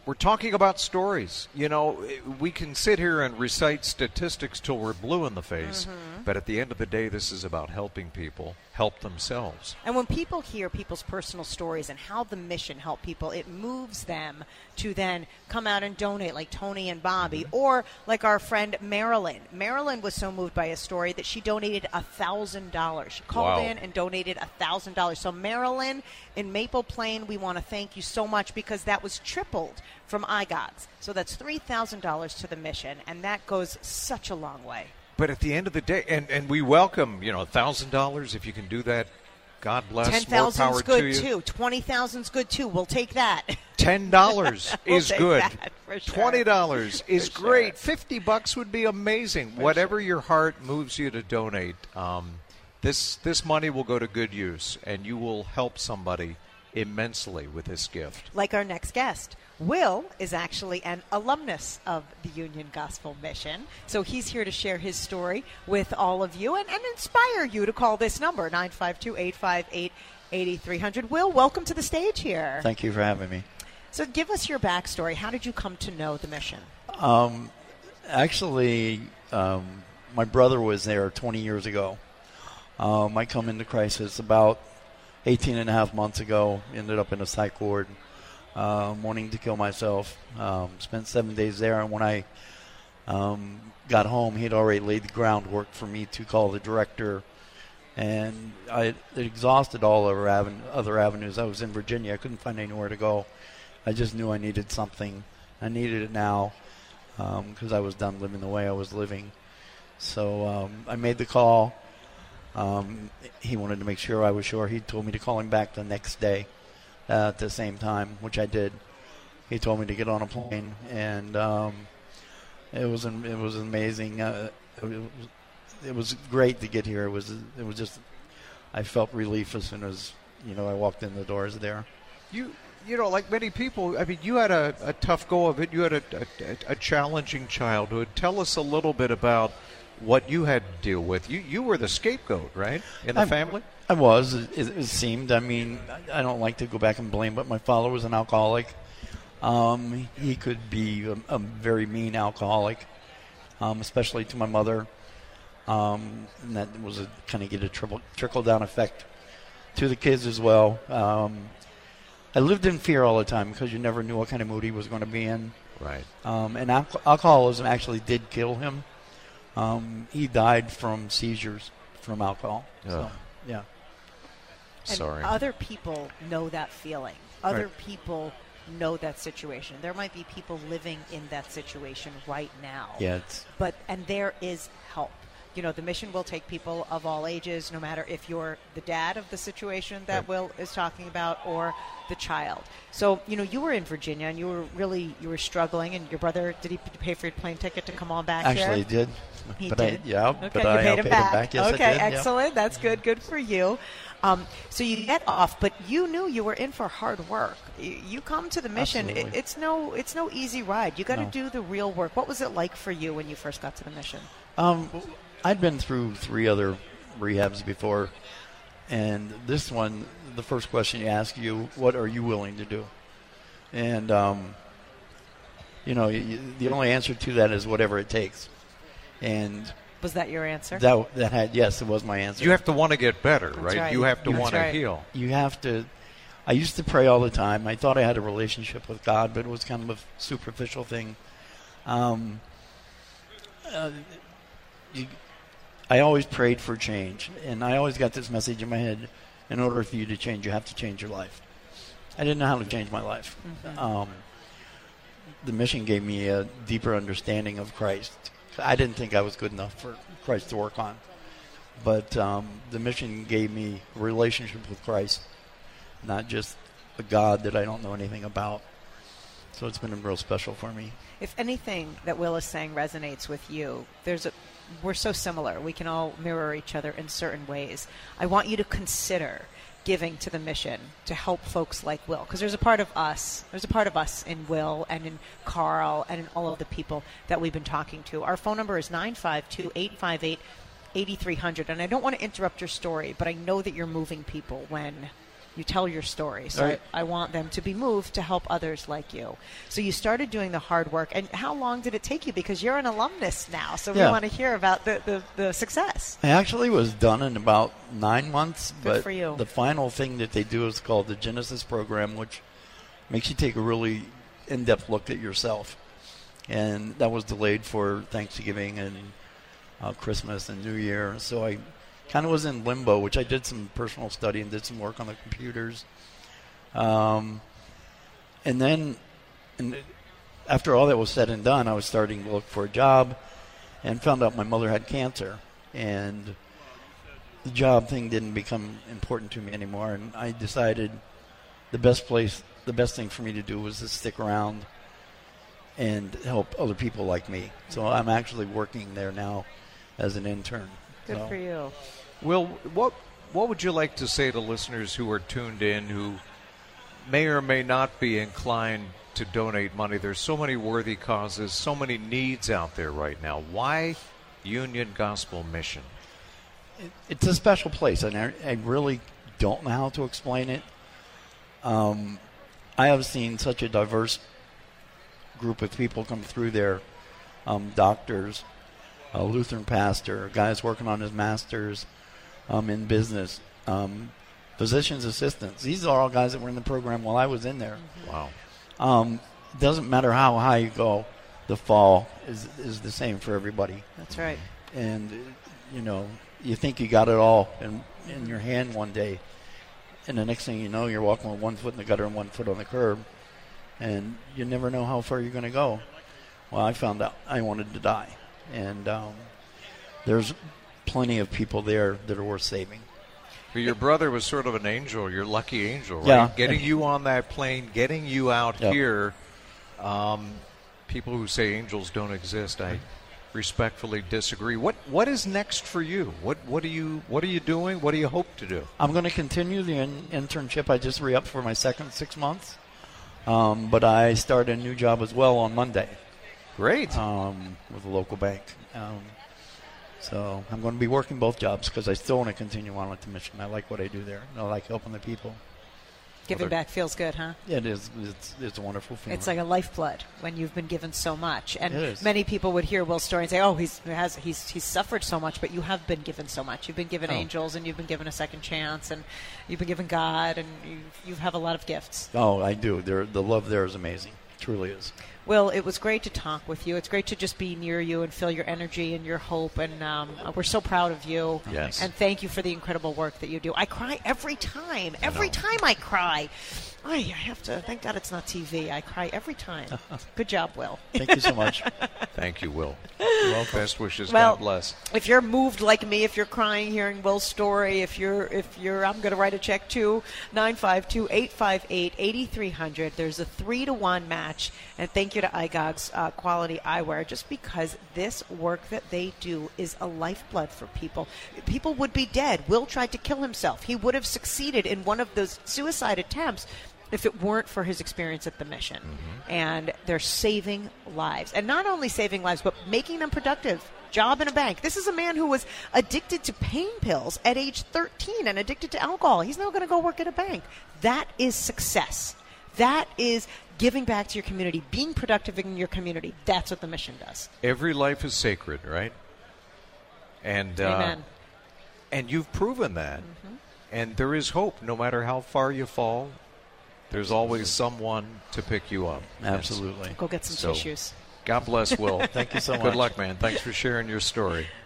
We're talking about stories. You know, we can sit here and recite statistics till we're blue in the face, but at the end of the day, this is about helping people help themselves. And when people hear people's personal stories and how the mission helped people, it moves them to then come out and donate, like Tony and Bobby, or like our friend Marilyn. Marilyn was so moved by a story that she donated $1,000. She called in and donated $1,000. So Marilyn in Maple Plain, we want to thank you so much because that was tripled from iGods. So that's $3,000 to the mission, and that goes such a long way. But at the end of the day, and we welcome, $1,000 if you can do that. God bless. 10,000 more power is good to you. too. 20,000 is good too. We'll take that. $10 is take good. that for sure. $20 is For great. sure. $50 would be amazing. Whatever your heart moves you to donate, this money will go to good use, and you will help somebody immensely with this gift. Like our next guest. Will is actually an alumnus of the Union Gospel Mission, so he's here to share his story with all of you and inspire you to call this number, 952-858-8300. Will, welcome to the stage here. Thank you for having me. So give us your backstory. How did you come to know the mission? Actually, my brother was there 20 years ago. I come into crisis about 18 and a half months ago, ended up in a psych ward. Wanting to kill myself. Spent 7 days there, and when I got home, he had already laid the groundwork for me to call the director, and I exhausted all other avenues. I was in Virginia. I couldn't find anywhere to go. I just knew I needed something. I needed it now because I was done living the way I was living. So I made the call. He wanted to make sure I was sure. He told me to call him back the next day. At the same time, which I did. He told me to get on a plane, and it was amazing. It was great to get here. It was just, I felt relief as soon as I walked in the doors there. You like many people, I mean, you had a tough go of it. You had a challenging childhood. Tell us a little bit about what you had to deal with. You were the scapegoat, right, in the family? I was. It seemed. I mean, I don't like to go back and blame, but my father was an alcoholic. He could be a very mean alcoholic, especially to my mother. And that was kind of get a trickle-down effect to the kids as well. I lived in fear all the time because you never knew what kind of mood he was going to be in. Right. And alcoholism actually did kill him. He died from seizures from alcohol. So, yeah. And Sorry. other people know that feeling. Other people know that situation. There might be people living in that situation right now. Yeah. And there is help. The mission will take people of all ages, no matter if you're the dad of the situation that Will is talking about or the child. So, you were in Virginia and you were struggling, and your brother, did he pay for your plane ticket to come on back here? Actually, he did. He but did? Okay, but I paid him back. Yes, okay, I did. Excellent. Yeah. That's good. Good for you. So you get off, but you knew you were in for hard work. You come to the mission. It's no easy ride. You got to do the real work. What was it like for you when you first got to the mission? I'd been through 3 other rehabs before, and this one, the first question you ask you, what are you willing to do? And the only answer to that is whatever it takes. And was that your answer? Yes, it was my answer. You have to want to get better, That's right? right? You have to That's want to right. heal. You have to. I used to pray all the time. I thought I had a relationship with God, but it was kind of a superficial thing. I always prayed for change, and I always got this message in my head: in order for you to change, you have to change your life. I didn't know how to change my life. Mm-hmm. The mission gave me a deeper understanding of Christ. I didn't think I was good enough for Christ to work on. But the mission gave me a relationship with Christ, not just a God that I don't know anything about. So it's been real special for me. If anything that Will is saying resonates with you, we're so similar. We can all mirror each other in certain ways. I want you to consider giving to the mission to help folks like Will, because there's a part of us in Will and in Carl and in all of the people that we've been talking to. Our phone number is 952-858-8300, and I don't want to interrupt your story, but I know that you're moving people when You tell your story. So Right. I want them to be moved to help others like you. So you started doing the hard work. And how long did it take you? Because you're an alumnus now, so we Yeah. want to hear about the success. I actually was done in about 9 months. Good but for you. The final thing that they do is called the Genesis program, which makes you take a really in-depth look at yourself. And that was delayed for Thanksgiving and Christmas and New Year. So I kind of was in limbo, which I did some personal study and did some work on the computers. And then after all that was said and done, I was starting to look for a job and found out my mother had cancer. And the job thing didn't become important to me anymore. And I decided the best thing for me to do was to stick around and help other people like me. So I'm actually working there now as an intern. Good So- for you. Will, what would you like to say to listeners who are tuned in who may or may not be inclined to donate money? There's so many worthy causes, so many needs out there right now. Why Union Gospel Mission? It's a special place, and I really don't know how to explain it. I have seen such a diverse group of people come through there. Doctors, a Lutheran pastor, guys working on his master's in business, physician's assistants. These are all guys that were in the program while I was in there. Wow. It doesn't matter how high you go, the fall is the same for everybody. That's right. And, you think you got it all in your hand one day, and the next thing you know, you're walking with 1 foot in the gutter and 1 foot on the curb, and you never know how far you're going to go. Well, I found out I wanted to die, and there's plenty of people there that are worth saving. But your brother was sort of an angel, your lucky angel, right? Yeah. Getting you on that plane, getting you out Yep. here. People who say angels don't exist, I respectfully disagree. What is next for you? What are you doing? What do you hope to do? I'm going to continue the internship. I just re-upped for my second 6 months, but I start a new job as well on Monday. Great. With a local bank. So I'm going to be working both jobs because I still want to continue on with the mission. I like what I do there. I like helping the people. Giving back feels good, huh? Yeah, it is. It's a wonderful feeling. It's like a lifeblood when you've been given so much. And It is. many people would hear Will's story and say, "Oh, he's suffered so much," but you have been given so much. You've been given angels, and you've been given a second chance, and you've been given God, and you have a lot of gifts. Oh, I do. The love there is amazing. It truly is. Will, it was great to talk with you. It's great to just be near you and feel your energy and your hope. And we're so proud of you. Yes. And thank you for the incredible work that you do. I cry every time. Every time I cry. I have to. Thank God it's not TV. I cry every time. Good job, Will. Thank you so much. Thank you, Will. Well, best wishes. Well, God bless. If you're moved like me, if you're crying hearing Will's story, if you're, I'm going to write a check to 952-858-8300. There's a 3-to-1 match, and thank you to iGOG's Quality Eyewear, just because this work that they do is a lifeblood for people. People would be dead. Will tried to kill himself. He would have succeeded in one of those suicide attempts if it weren't for his experience at the mission. And they're saving lives. And not only saving lives, but making them productive. Job in a bank. This is a man who was addicted to pain pills at age 13 and addicted to alcohol. He's now going to go work at a bank. That is success. That is giving back to your community, being productive in your community. That's what the mission does. Every life is sacred, right? And Amen. And you've proven that. And there is hope, no matter how far you fall. There's always someone to pick you up. Absolutely. Go get some So, tissues. God bless, Will. Thank you so much. Good luck, man. Thanks for sharing your story.